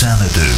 Xanadu.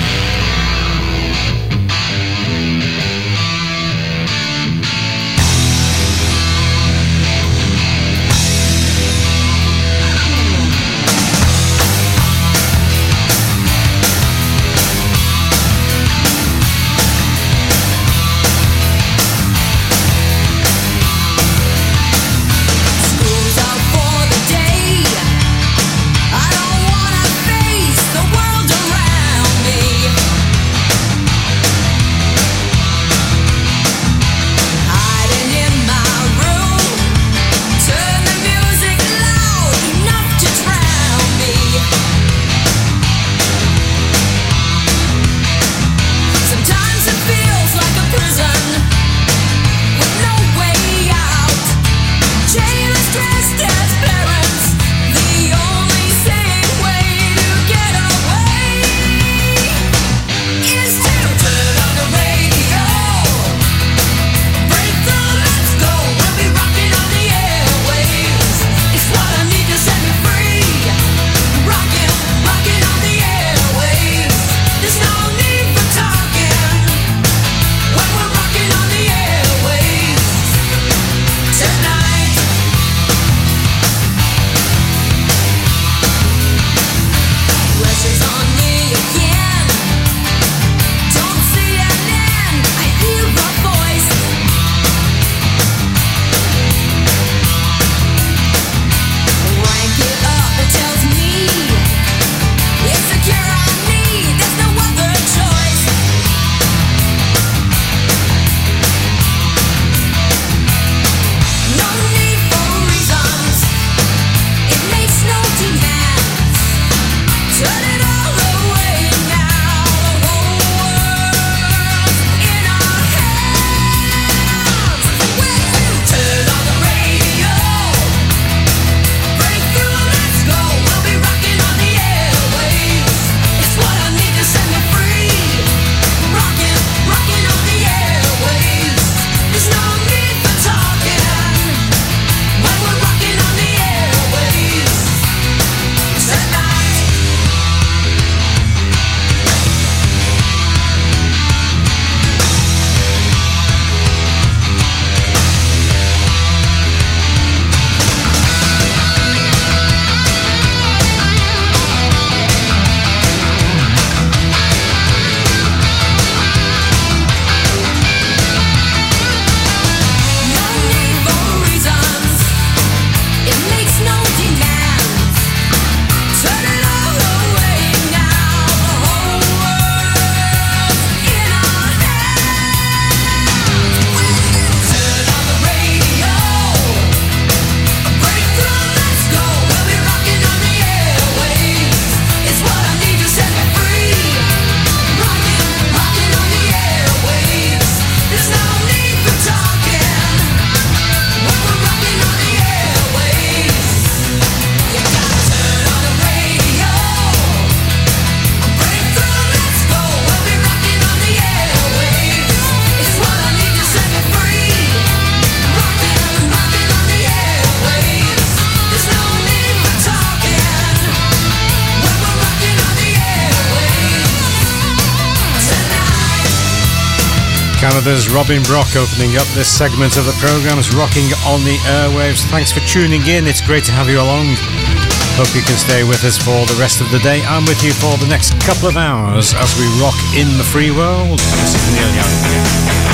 Canada's Robin Brock opening up this segment of the programme's Rocking on the Airwaves. Thanks for tuning in. It's great to have you along. Hope you can stay with us for the rest of the day. I'm with you for the next couple of hours as we rock in the free world. This is Neil Young.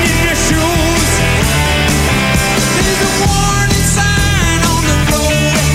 Warning sign on the road.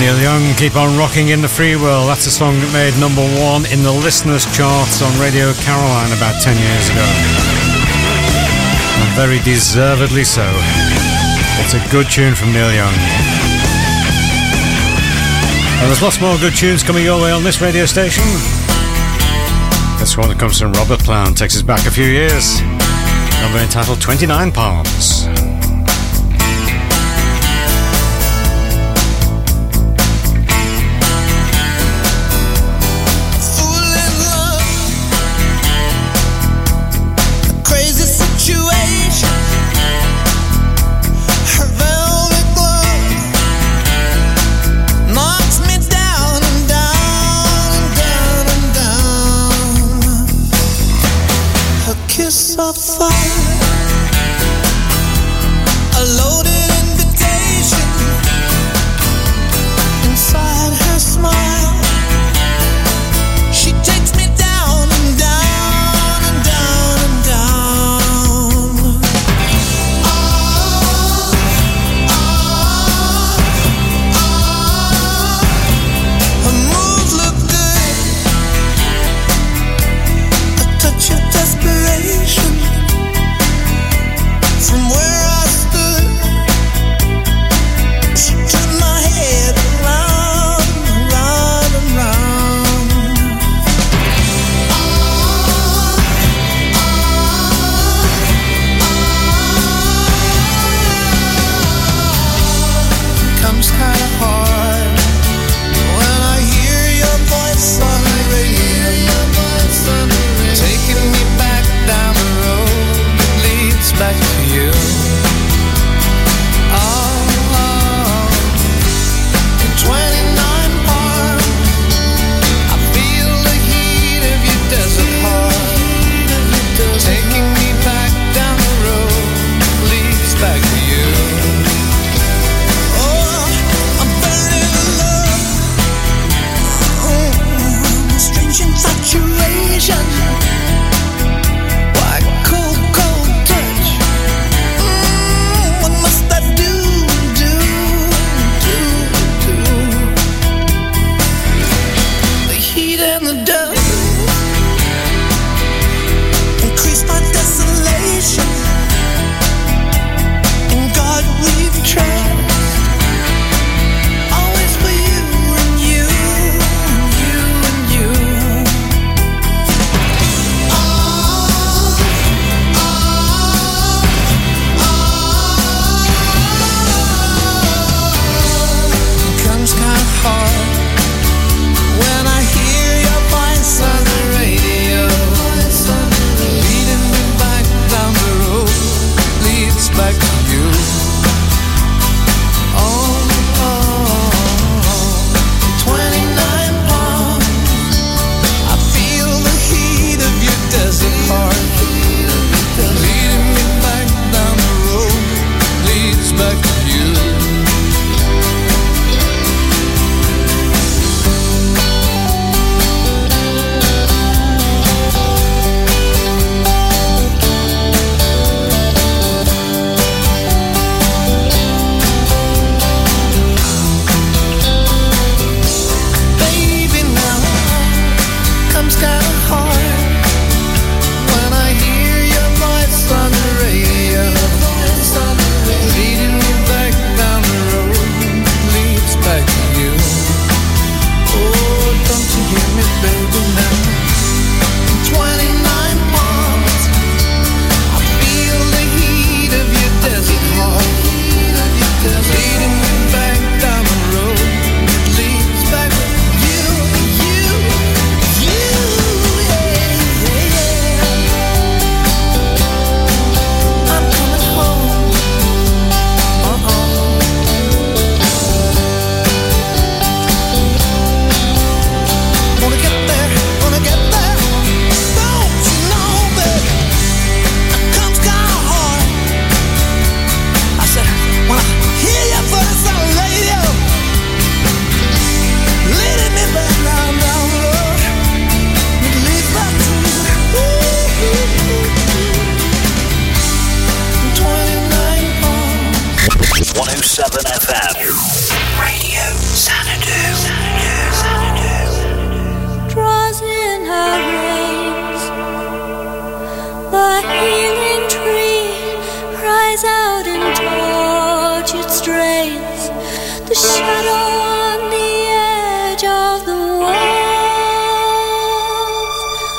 Neil Young, Keep On Rocking in the Free World. That's a song that made number one in the listeners' charts on Radio Caroline about 10 years ago. And very deservedly so. It's a good tune from Neil Young. And there's lots more good tunes coming your way on this radio station. This one that comes from Robert Plant takes us back a few years. Number entitled 29 Palms. Of fire, a loaded invitation inside her smile. She takes me down and down and down and down. Her moves look good, a touch of desperation. From where I stood, she turned my head around and round and round. Comes kinda hard when I hear your voice on the radio, taking me back down the road that leads back to you. Oh, 29 palms, I feel the heat of your desert heart, taking me back down the road that leads back to you. Oh, I'm burning in love, strange infatuation. Why cold, cold touch? What must I do? The heat and the dust increase my desolation. In God we've trust, always for you and you and you and you. Comes kinda hard when I hear your voice on the radio, leading me back down the road, leads back to you. Oh, 29 palms, I feel the heat of your desert heart, leading me back down the road, leads back to you. Baby, now comes kinda hard when I hear your voice on the radio, leading me back down the road, leads back to you. Oh, don't you hear me, baby, now? 29 palms, I feel the heat of your desert heart, leading me back down the road, leads back to you, you, yeah, yeah. I'm coming home. Wanna get there, wanna get there. Don't you know, baby, it comes kinda hard. I said, when I hear your voice on the radio, leading me back down the road, it leads back to you. 29 palms. 107 FM. Radio Draws in her rays, the healing tree cries out in tortured strains. The shadow on the edge of the walls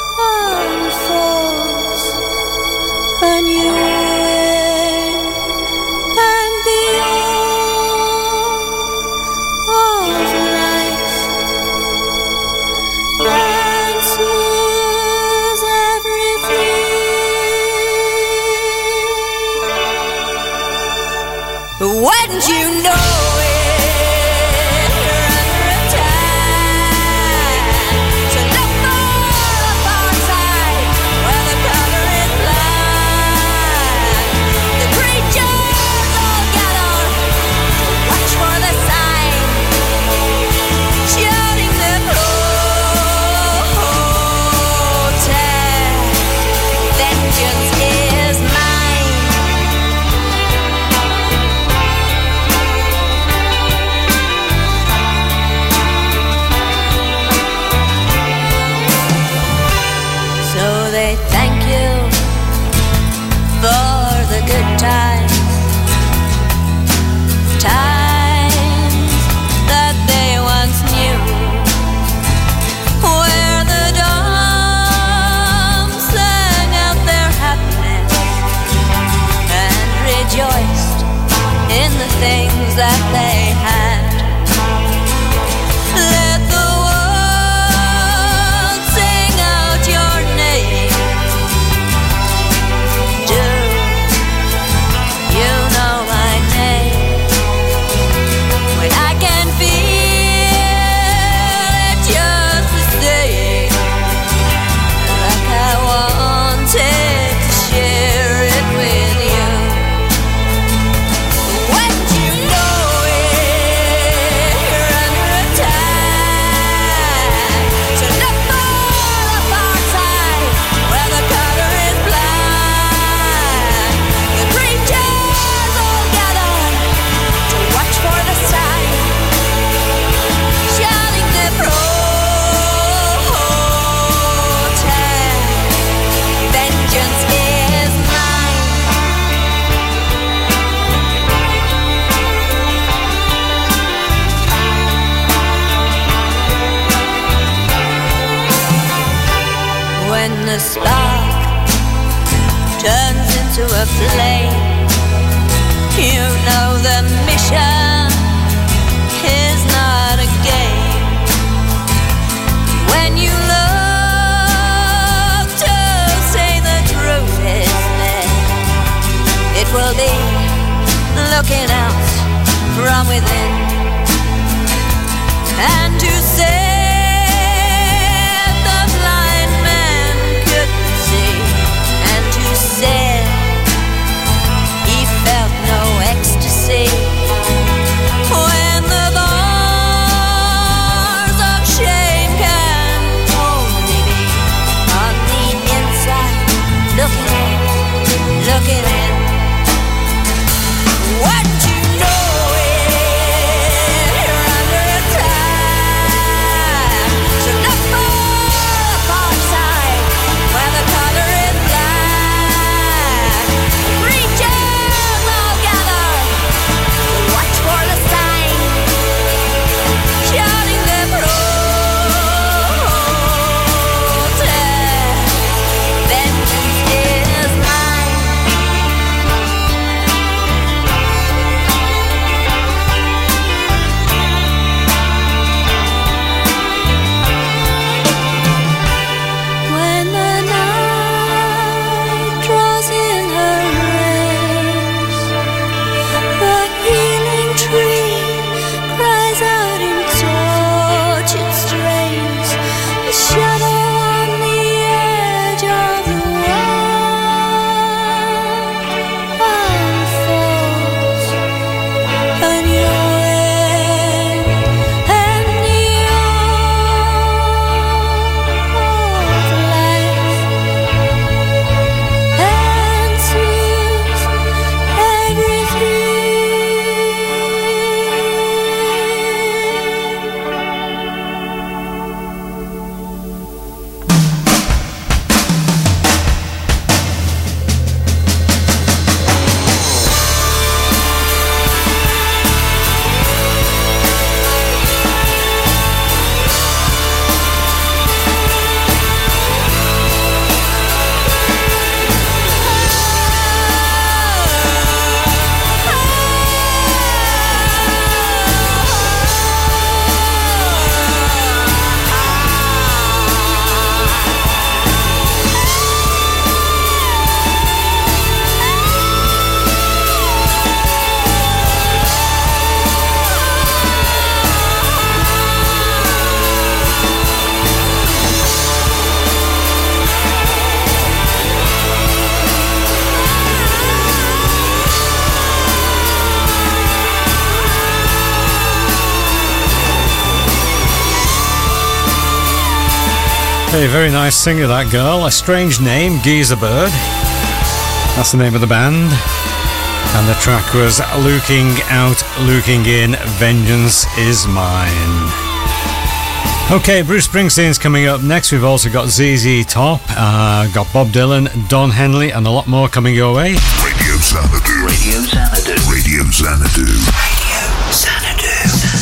unfolds a new way, and the all of life answers everything. Wouldn't you know it? You're under attack. So look for the far side where the color is black. The creatures all gather to watch for the sign, shouting their protest. Vengeance is mine. So they thank you for the good times, times that they once knew, where the dumb sang out their happiness and rejoiced in the things that they had. Let the world sing out your name. Do you know my name? When I can feel it just the same, like I wanted to share it with you. Wouldn't you know it? You're under attack. So look for the far side where the color is black. The creatures all gather to watch for the sign, shouting their protest. Vengeance is mine. When the spark turns into a flame, you know the mission is not a game. When you love to say the truth is there, it will be looking out from within, and to say the blind man couldn't see, and who said he felt no ecstasy. When the bars of shame can only be on the inside, looking in. Wouldn't you know it? You're under attack. So look for the far side where the color is black. Creatures all gather to watch for the sign, shouting their protest. Vengeance is mine. When the night draws in her rays, the healing tree cries out in tortured strains. The shadow on the edge of the world unfolds a new way, and the all of life answers everything. A very nice singer, that girl. A strange name, Geezer Bird. That's the name of the band. And the track was Looking Out, Looking In, Vengeance Is Mine. Okay, Bruce Springsteen's coming up next. We've also got ZZ Top, got Bob Dylan, Don Henley, and a lot more coming your way. Radio Xanadu. Radio Xanadu. Radio Xanadu. Radio Xanadu.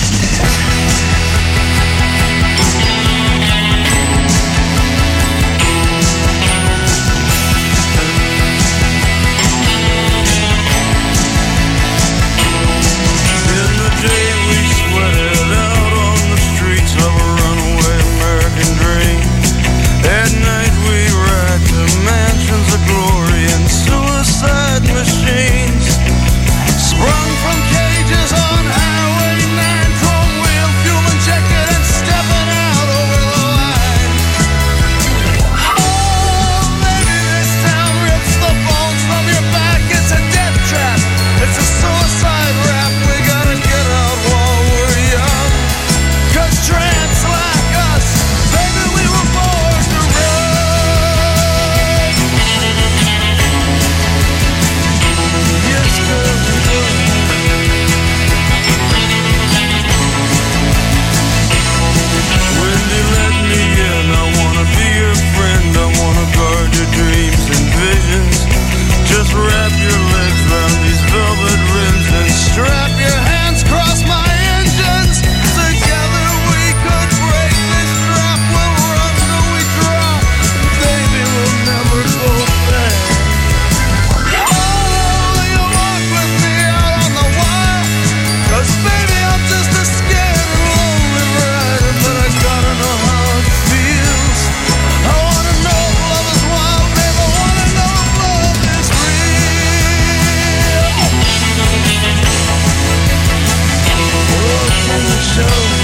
Machines sprung from cages on Highway 9, chrome wheel, fuel injected and stepping out over the line. Oh, maybe this town rips the bones from your back. It's a death trap, it's a suicide rap. We gotta get out while we're young, 'cause tramps like us, baby, we were born to run. Yes, girl, we were. Wendy, let me in. I wanna be your friend. I wanna guard your dreams and visions. Just wrap your legs round these velvet rims and strap your hands across my engines. Together we could break this trap. We'll run till we drop. Baby, we'll never go back. Oh, you walk with me out on the wire. 'Cause baby, I'm just a scared and lonely rider, but I gotta know how it feels. I wanna know if love is wild, babe. I wanna know if love is real. Oh, can you show me?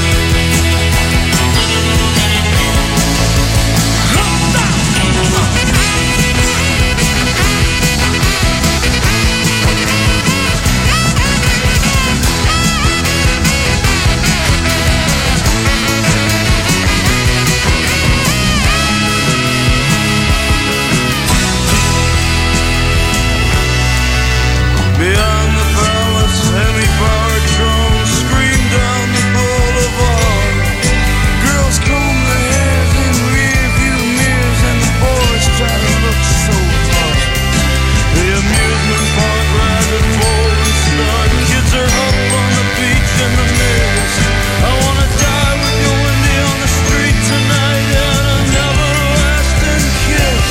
Beyond the palace, hemi-powered drones scream down the boulevard. Girls comb their hair in rear-view mirrors, and the boys try to look so hot. The amusement park ride full and start. Kids are up on the beach in the mirrors. I wanna die with you, Wendy, on the street tonight, and an everlasting kiss.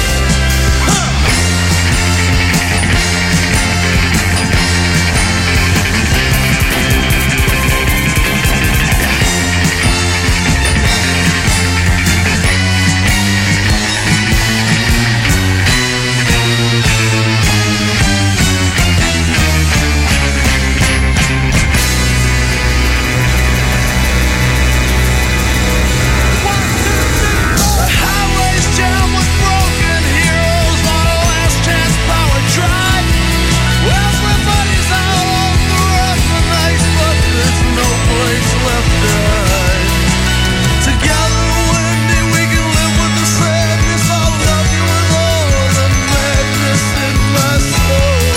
The highway's jammed with broken heroes on a last chance power drive. Everybody's out on the run tonight, but there's no place left to hide. Together, Wendy, we can live with the sadness. I'll love you with all the madness in my soul.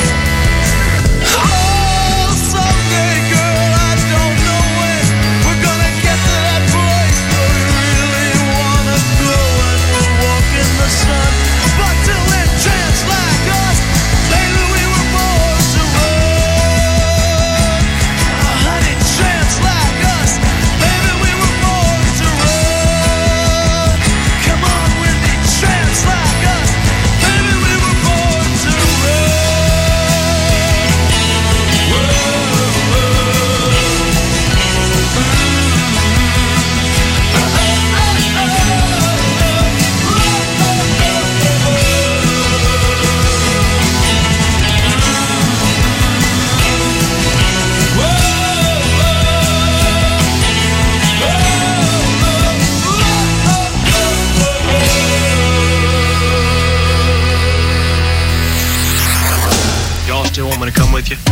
Oh, someday, girl, I don't know when we're gonna get to that place where we really wanna go, and we'll walk in the sun. But till then, tramps like us, baby, we were born to run. Oh, honey, tramps like us, baby, we were born to run. Come on, Wendy, tramps like us, baby, we were born to run. Y'all still want me to come with you?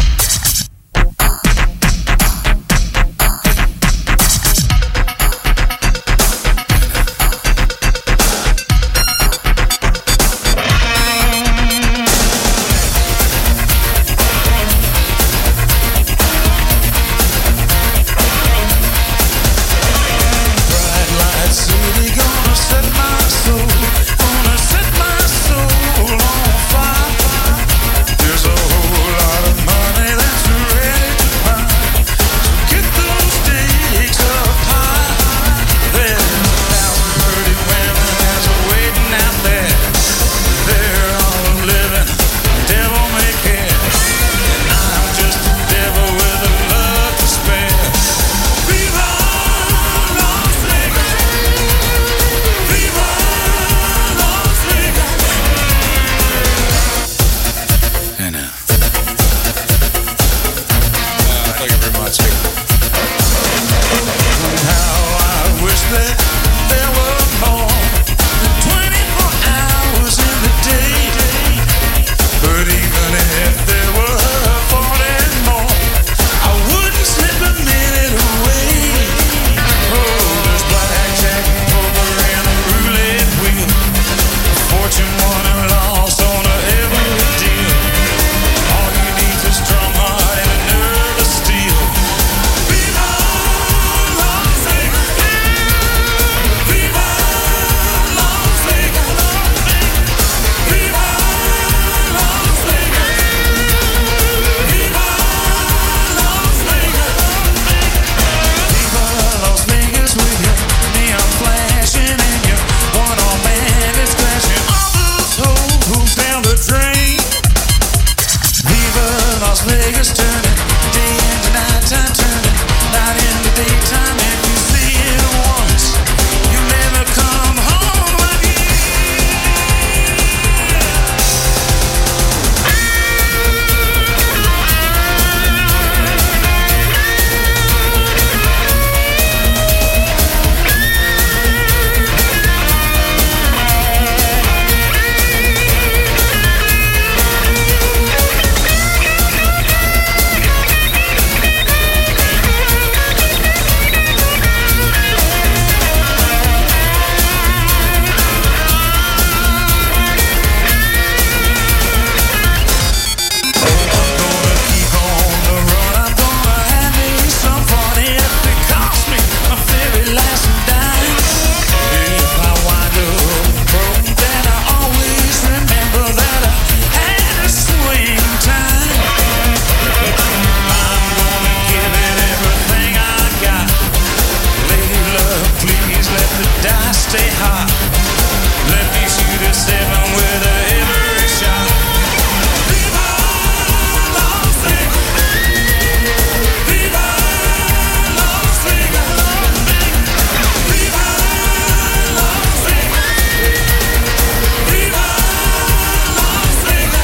just turning day into nighttime, turning night into daytime. If you see it once, you never come home again. Stay hot. Let me shoot a 7 with a every shot. Viva Las Vegas. Viva Las Vegas. Viva Las Vegas. Viva Las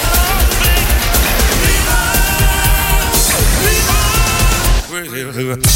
Vegas. Viva. Viva.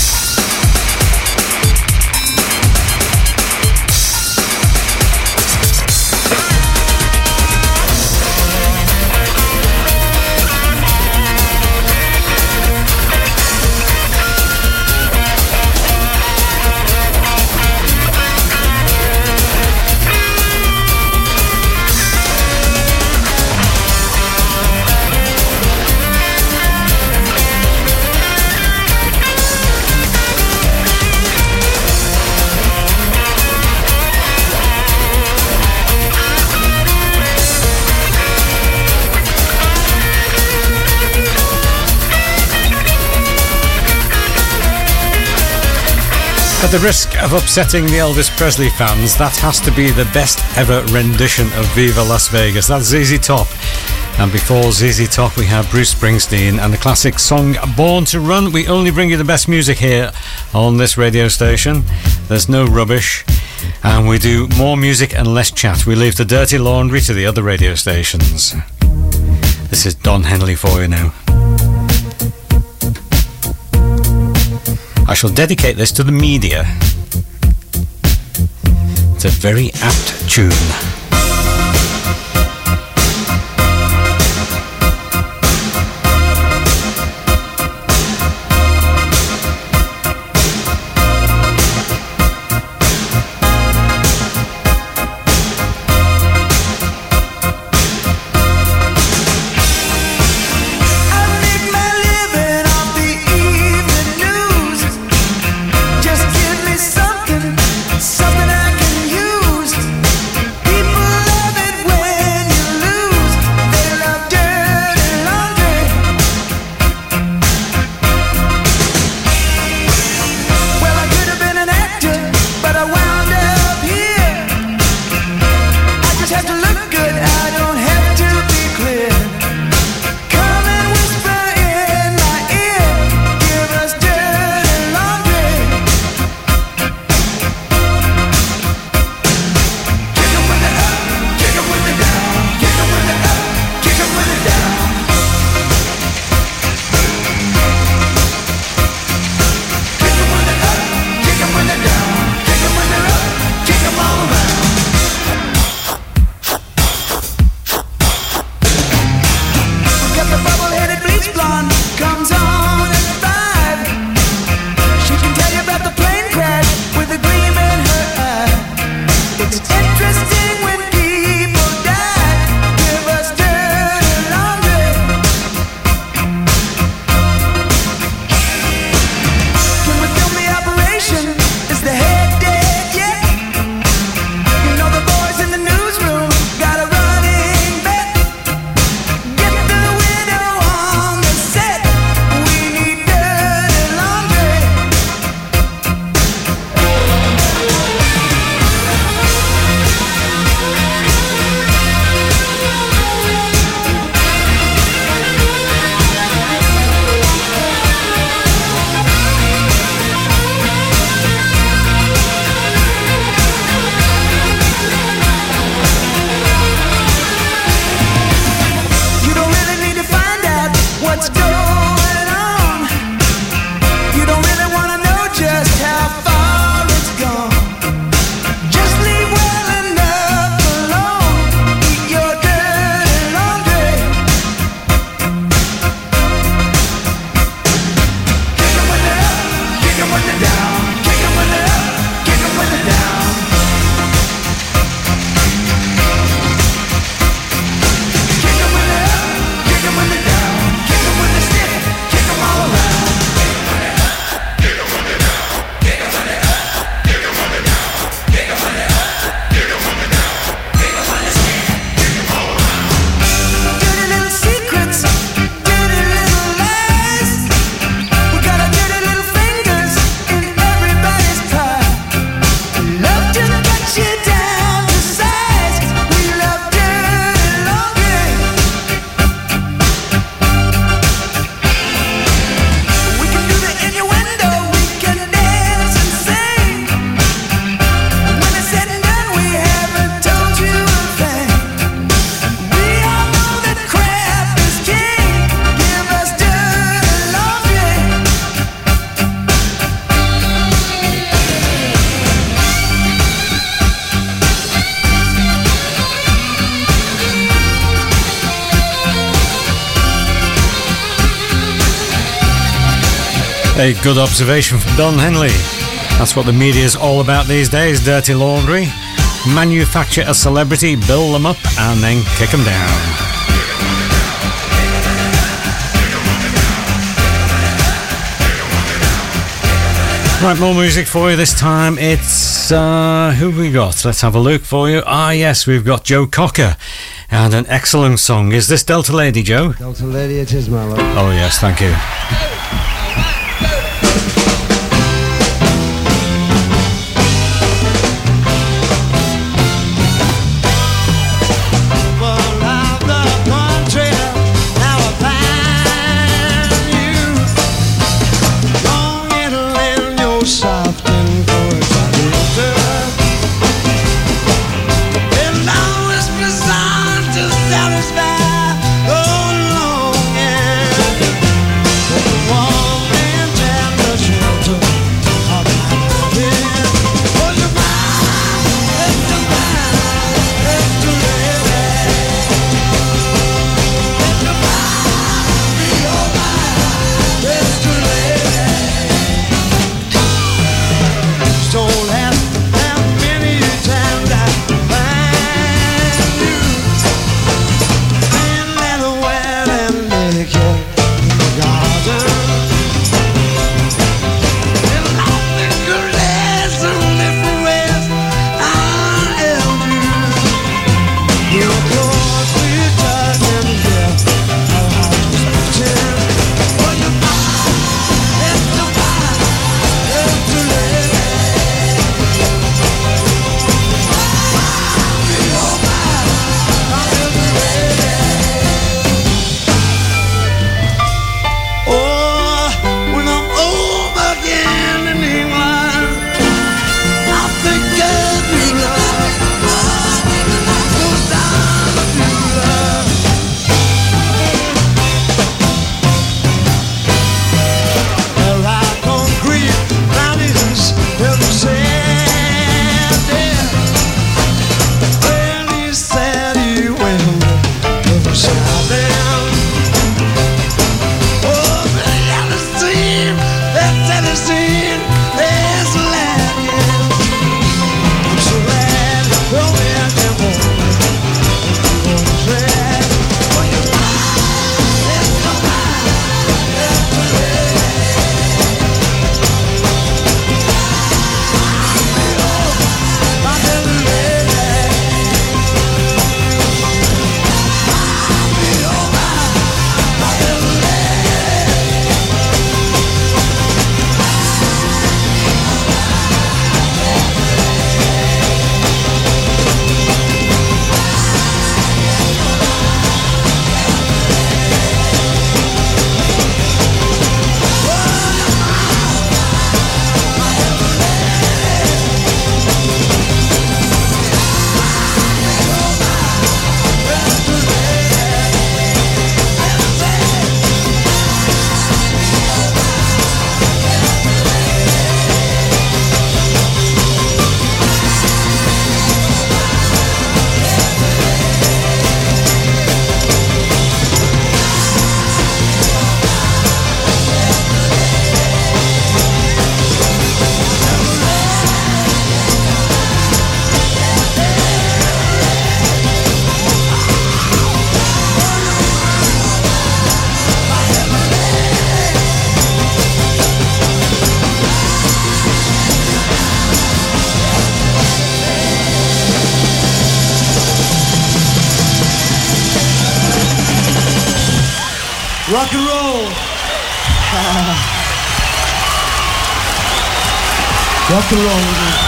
At the risk of upsetting the Elvis Presley fans, that has to be the best ever rendition of Viva Las Vegas. That's ZZ Top. And before ZZ Top, we have Bruce Springsteen and the classic song Born to Run. We only bring you the best music here on this radio station. There's no rubbish. And we do more music and less chat. We leave the dirty laundry to the other radio stations. This is Don Henley for you now. I shall dedicate this to the media. It's a very apt tune. Something I can use. People A good observation from Don Henley. That's what the media's all about these days, dirty laundry. Manufacture a celebrity, build them up, and then kick them down. Right, more music for you this time. It's, who have we got? Let's have a look for you. Yes, we've got Joe Cocker and an excellent song. Is this Delta Lady, Joe? Delta Lady it is, my love. Oh, yes, thank you. Rock and roll. Rock and roll.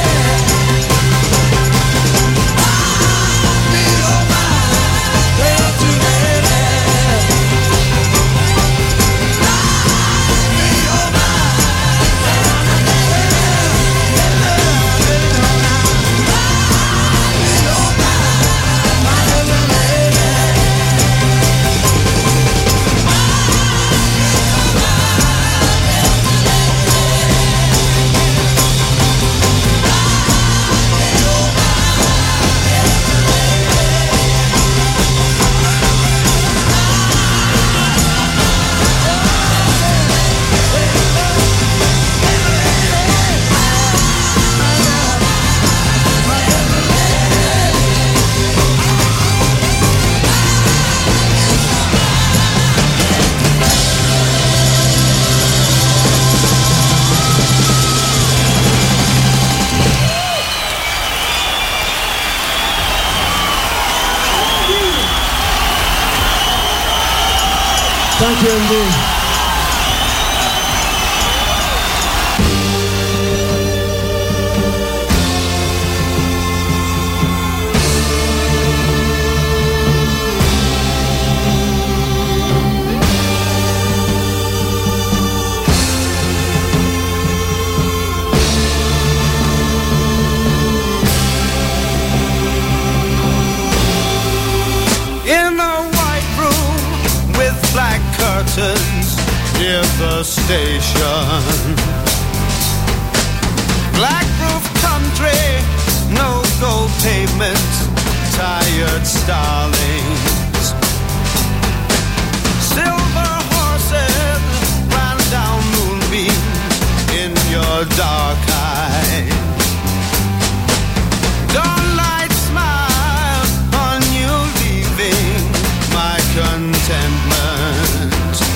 Be Candy. In a white room with black curtains near the station. Black roof country, no gold pavement, tired starlings. Silver horses ran down moonbeams in your dark eyes. Dawnlight smile on you, leaving my contentment.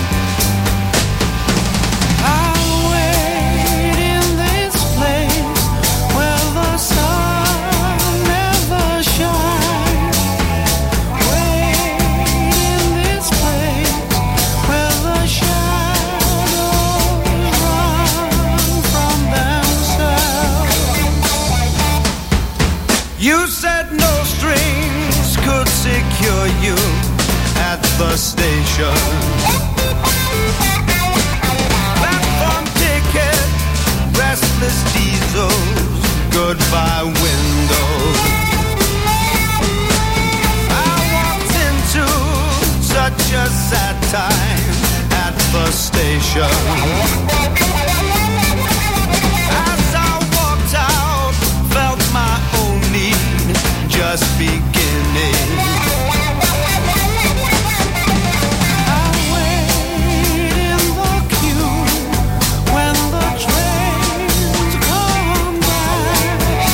I'll wait in this place where the sun never shines. Wait in this place where the shadows run from themselves. You said no strings could secure you at the station. Platform ticket, restless diesels, goodbye windows. I walked into such a sad time at the station. As I walked out, felt my own need just beginning. I wait in the queue when the trains come back.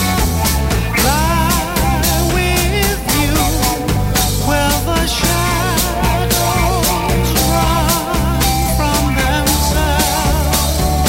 Lie with you where the shadows run from themselves.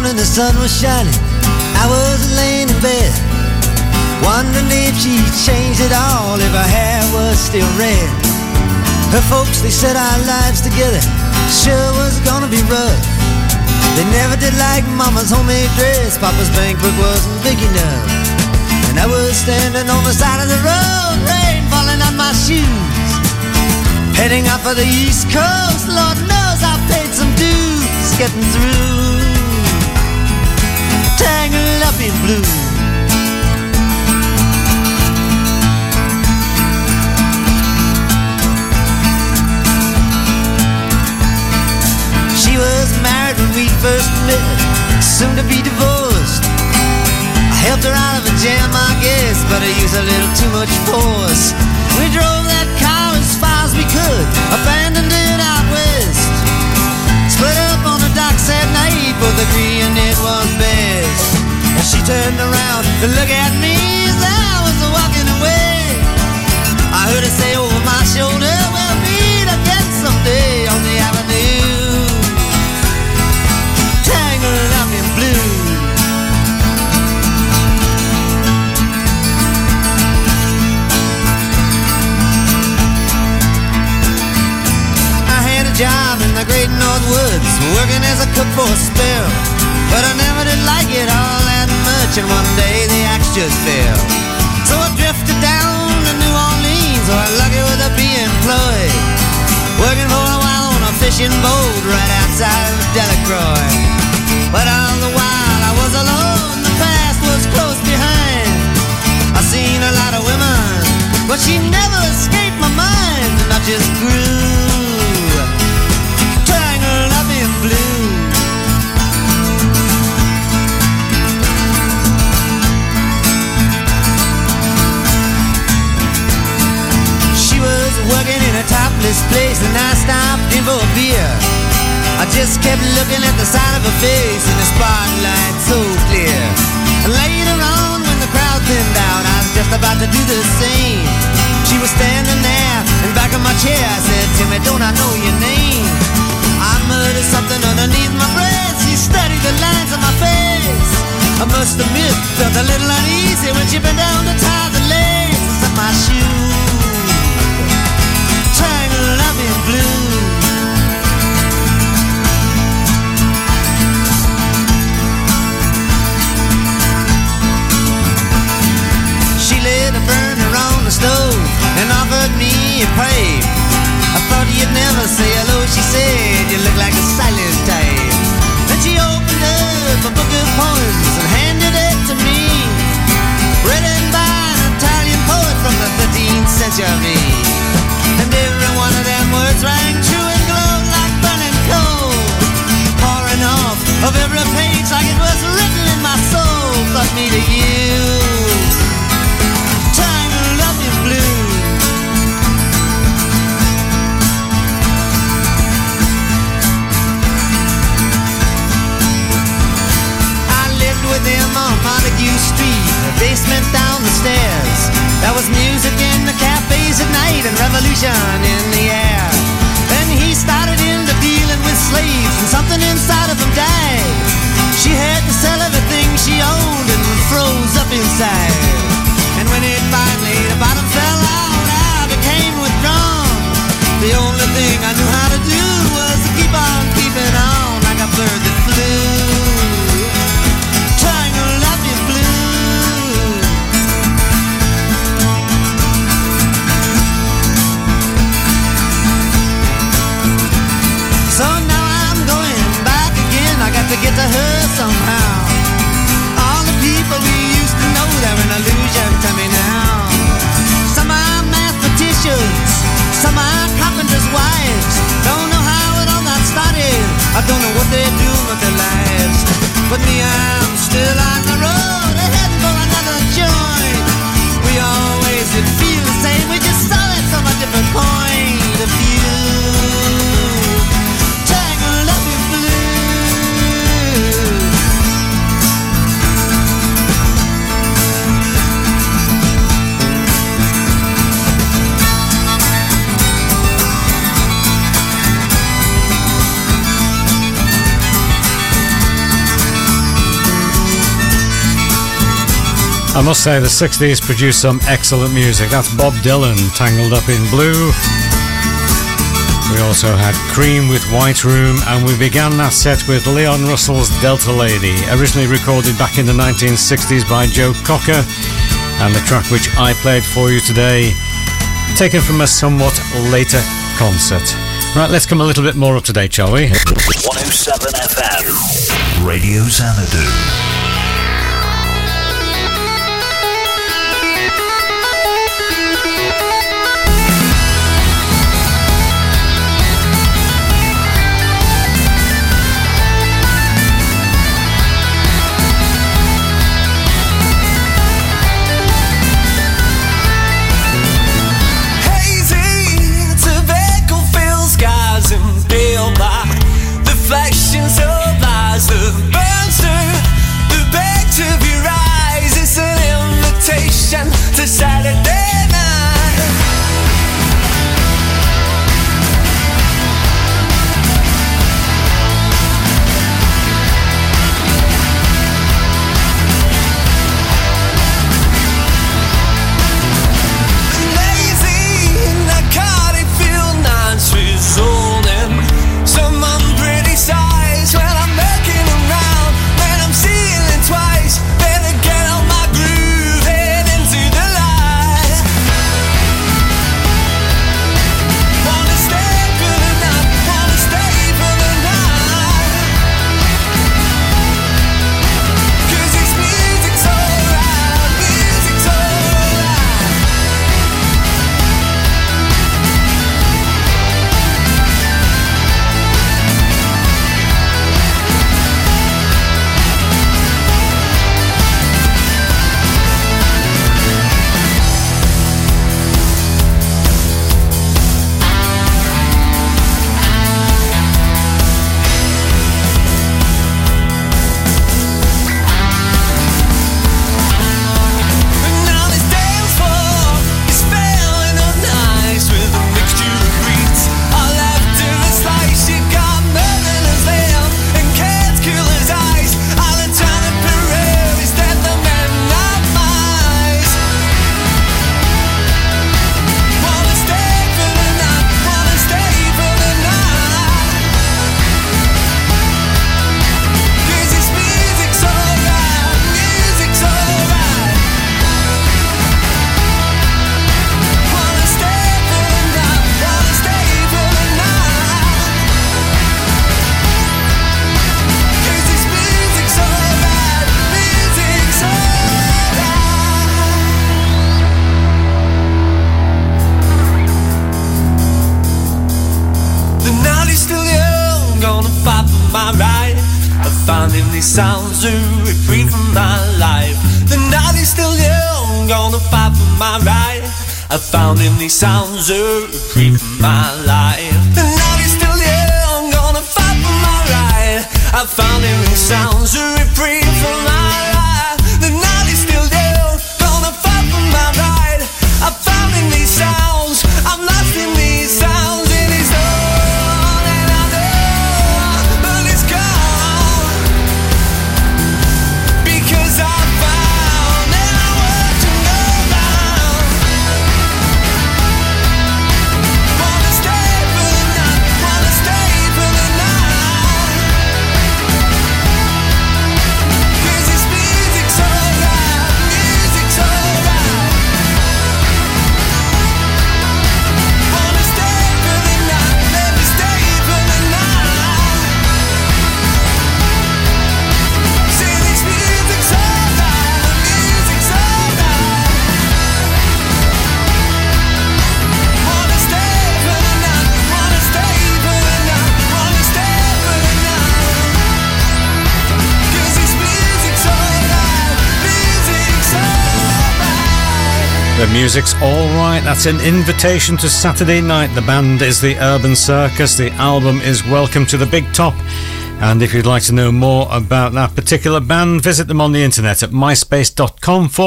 morning the sun was shining, I was laying in bed, wondering if she changed at all, if her hair was still red. Her folks, they said our lives together sure was gonna be rough. They never did like Mama's homemade dress, Papa's bank book wasn't big enough. And I was standing on the side of the road, rain falling on my shoes, heading out for the East Coast. Lord knows I paid some dues getting through, tangled up in blue. She was married when we first met, soon to be divorced. I helped her out of a jam, I guess, but I used a little too much force. We drove that car as far as we could, abandoned it out west. Split up on the docks at night, both agreeing it was best. And she turned around to look at me as I was walking away. I heard her say over my shoulder, we'll meet again someday on the avenue, tangled up in blue. Job in the great North Woods, working as a cook for a spell, but I never did like it all that much, and one day the axe just fell. So I drifted down to New Orleans, where I'm lucky with a be employed, working for a while on a fishing boat right outside of Delacroix. But all the while I was alone, the past was close behind. I seen a lot of women, but she never escaped my mind, and I just grew up in blue. She was working in a topless place, and I stopped in for a beer. I just kept looking at the side of her face in the spotlight so clear. And later on, when the crowd thinned out, I was just about to do the same. She was standing there in back of my chair. I said, Timmy, don't I know your name? I muttered something underneath my breath. She studied the lines on my face. I must admit, felt a little uneasy when she bent down to tie the laces of my shoe, tangled up in blue. She lit a burner on the stove and offered me a pipe. I thought you'd never say hello, she said, you look like a silent type. Then she opened up a book of poems and handed it to me, written by an Italian poet from the 13th century. And every one of them words rang true and glowed like burning coal, pouring off of every page like it was written in my soul. Thought me to you, tangled up in blue. With them on Montague Street, the basement down the stairs. There was music in the cafes at night and revolution in the air. Then he started into dealing with slaves, and something inside of him died. She had to sell everything she owned and froze up inside. And when it finally, the bottom fell out, I became withdrawn. The only thing I knew how to do was to keep on keeping on like a bird that flew. So now I'm going back again, I got to get to her somehow. All the people we used to know, they're an illusion to me now. Some are mathematicians, some are carpenters' wives. Don't know how it all got started, I don't know what they're doing with their lives. But me, I'm still on the road, heading for another joint. We always did feel the same, we just saw it from a different point of view. I must say the 60s produced some excellent music. That's Bob Dylan, Tangled Up in Blue. We also had Cream with White Room, and we began that set with Leon Russell's Delta Lady, originally recorded back in the 1960s by Joe Cocker, and the track which I played for you today, taken from a somewhat later concert. Right, let's come a little bit more up to date, shall we? 107 FM, Radio Xanadu. Reflections of eyes that burn through the back of your eyes. It's an invitation to Saturday night. Lazy, narcotic, feel nights resolving. Some unpretty sighs when I'm looking around, when I'm seeing it twice. Better get on my groove, head into the light. Wanna stay for the night, wanna stay for the night. 'Cause this music's alright, music's alright. Now this dance floor is spelling on nights with a mixture of beats. All after the slice, you got murderers there and cats killer's eyes. All the time in Peru is that the man of mice. Wanna stay for the night, wanna stay for the night. 'Cause this music's alright, music's alright. Wanna stay for the night, wanna stay for the night. 'Cause this music's alright, music's alright. The night is still young, gonna fight for my right. I'm finding these sounds to reprieve from my life. The night is still young, gonna fight for my right. I found in these sounds a reprieve from my life. The night is still young, gonna fight for my right. I found in these sounds a reprieve from my life. The night is still young, gonna fight for my right. I found in these sounds, I'm lost in these sounds. It is all that I know, but it's gone. Because I found that I want to go round. Wanna stay for the night, wanna stay for the night. 'Cause this music's alright, music's alright. Wanna stay for the night, let me stay for the night. Say this music's alright, music's alright. Wanna stay for the night, wanna stay for the night, wanna stay for the night. 'Cause this music's alright, music's alright. The music's alright. That's an invitation to Saturday night. The band is the Urban Circus. The album is Welcome to the Big Top. And if you'd like to know more about that particular band, visit them on the internet at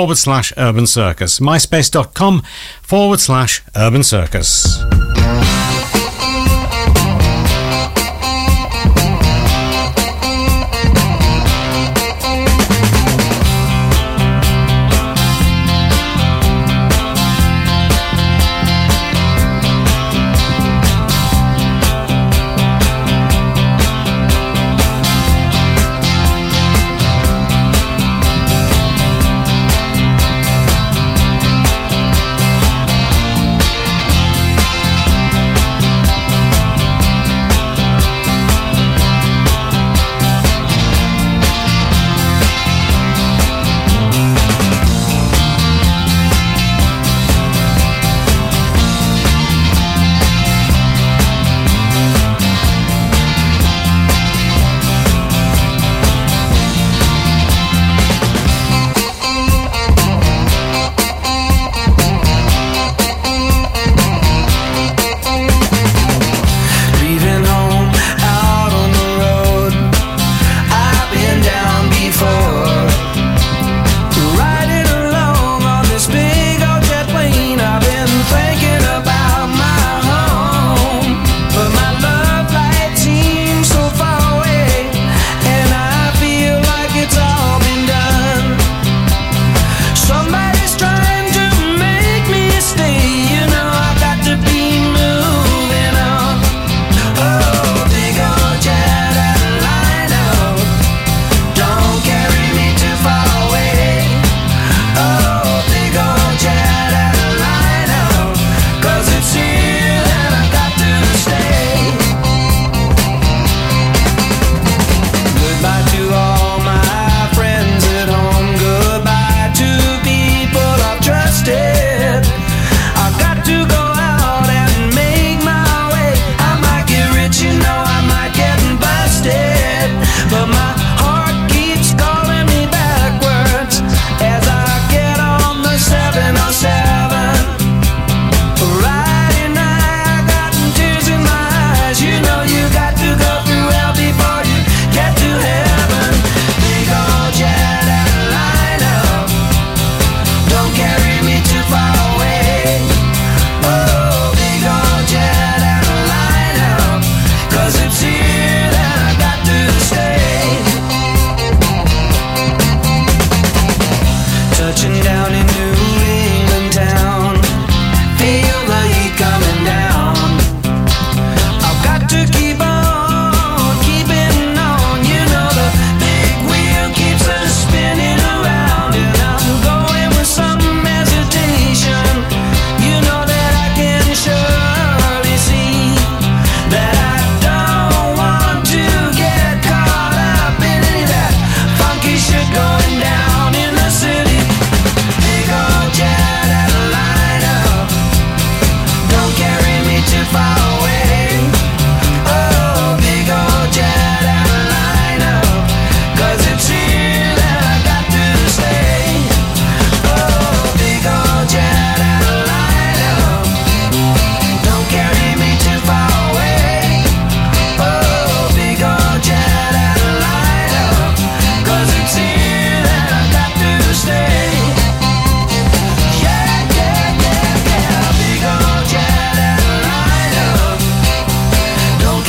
myspace.com/Urban Circus. myspace.com/Urban Circus.